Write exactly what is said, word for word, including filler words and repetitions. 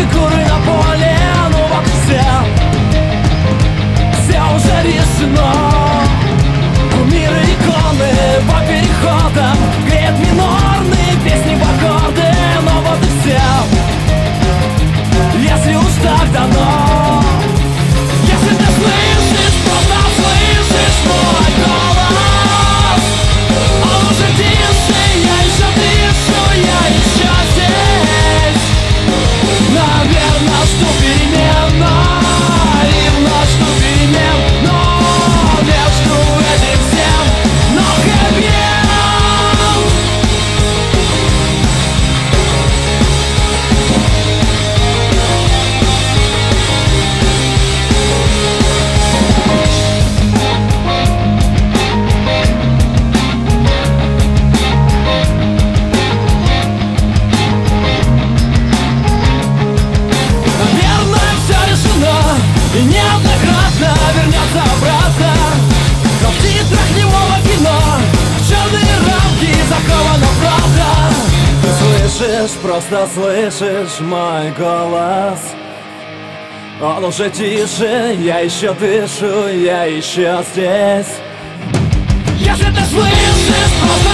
фигуры на поле, ну вот и все. Все уже решено. Кумиры, иконы по переходам, греют минорные песни в аккорды, но вот и все. Если уж так дано. Если ты слышишь, просто слышишь мой голос, он уже тише, я еще дышу, я еще здесь. Наверное, жду перемен, и вновь жду перемен, но между этим всем no happy end. Наверное, все решено, и неоднократно вернется обратно. Но в титрах немого кино в черные рамки закована правда. Ты слышишь, просто слышишь мой голос, он уже тише, я еще дышу, я еще здесь. Если ты слышишь, просто